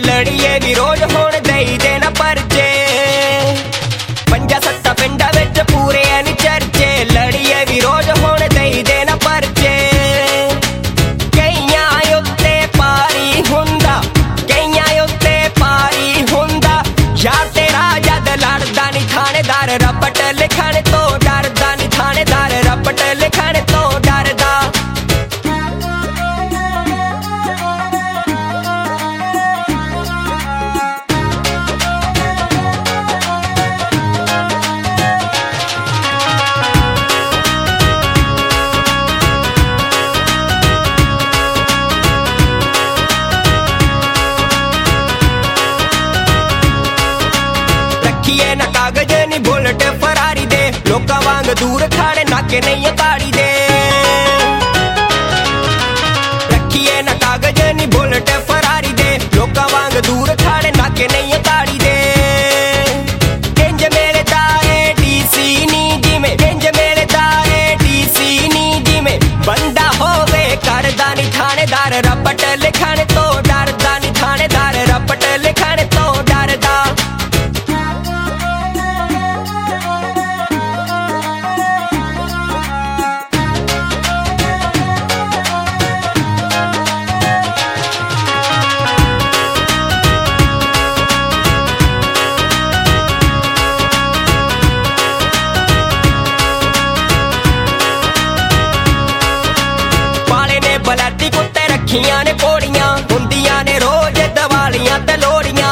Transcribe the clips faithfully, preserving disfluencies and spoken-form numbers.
लड़िए भी रोज होण दई देना परचे। पंजा सत्ता पिंडा विच पूरे नी चर्चे, लड़िए भी रोज होण दई देना परचे। कईयां उत्ते पारी हुंदा, कईयां उत्ते पारी हुंदा, यार तेरा जद लड़दा नी थानेदार रपट लिखण तो डरदा नी थानेदार रपट लिखण तो डरदा। रखिए ना कागज नी बुलेट फरारी दे, लोकां वांग दूर खड़े नाके नहीं ताड़ी दे। रखिए ना कागज नी बुलेट फरारी दे, लोकां वांग दूर खड़े नाके नहीं ताड़ी दे। किंज मेरे दाए डीसी नी जिमें, किंज मेरे दाए डीसी नी जिमें, बंदा होवे करदा नी थानेदार रपट लिखण तो डरदा नी थानेदार रपट लिखण तो डरदा। बलैती कुत्ते रखियां ने घोड़ियां, हुंदियां ने रोज दिवालियां ते लोड़ियां।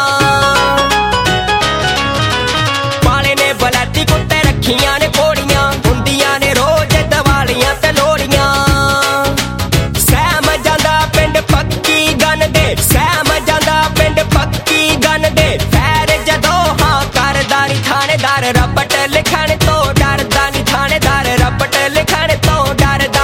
पाले ने बलैती कुत्ते रखियां ने घोड़ियां, हुंदियां ने रोज दिवालियां ते लोड़ियां। सैम जांदा पिंड पक्की गन दे, सैम जांदा पिंड पक्की गन दे, फैर जदों हां करदा नी थानेदार रपट लिखण तो डरदा नी थानेदार रपट लिखण तो डरदा।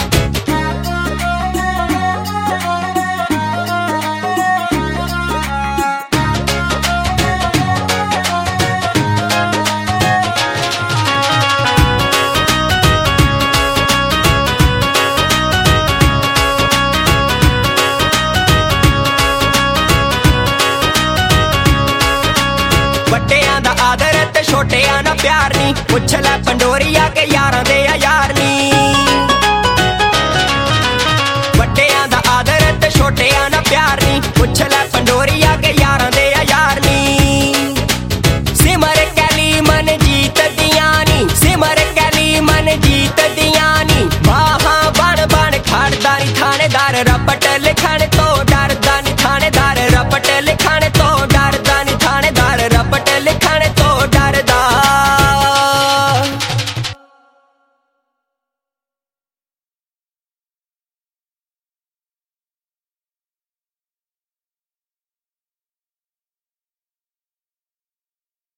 ਵੱਡਿਆਂ ਦਾ ਆਦਰ ਤੇ ਛੋਟਿਆਂ ਦਾ ਪਿਆਰ ਨੀ, ਪੁੱਛ ਲੈ ਪੰਡੋਰੀਆ ਕੇ ਯਾਰਾਂ ਦੇ ਆ ਯਾਰ ਨੀ। ਵੱਡਿਆਂ ਦਾ ਆਦਰ ਤੇ ਛੋਟਿਆਂ ਦਾ ਪਿਆਰ ਨੀ, ਪੁੱਛ ਲੈ ਪੰਡੋਰੀਆ ਕੇ ਯਾਰਾਂ ਦੇ ਆ ਯਾਰ ਨੀ। ਸਿਮਰ ਕੈਲੀ ਮਨ ਜੀਤ ਦੀਆਂ ਨੀ, ਸਿਮਰ ਕੈਲੀ ਮਨ ਜੀਤ ਦੀਆਂ ਨੀ, ਬਾਹਾਂ ਬਣ ਬਣ ਖੜਦਾ ਨੀ ਥਾਣੇਦਾਰ ਰਪਟ ਲਿਖਣ ਤੋਂ ਡਰਦਾ ਨੀ थानेदार रपट लिखण तो डरदा नी थानेदार रपट लिखण तो डरदा।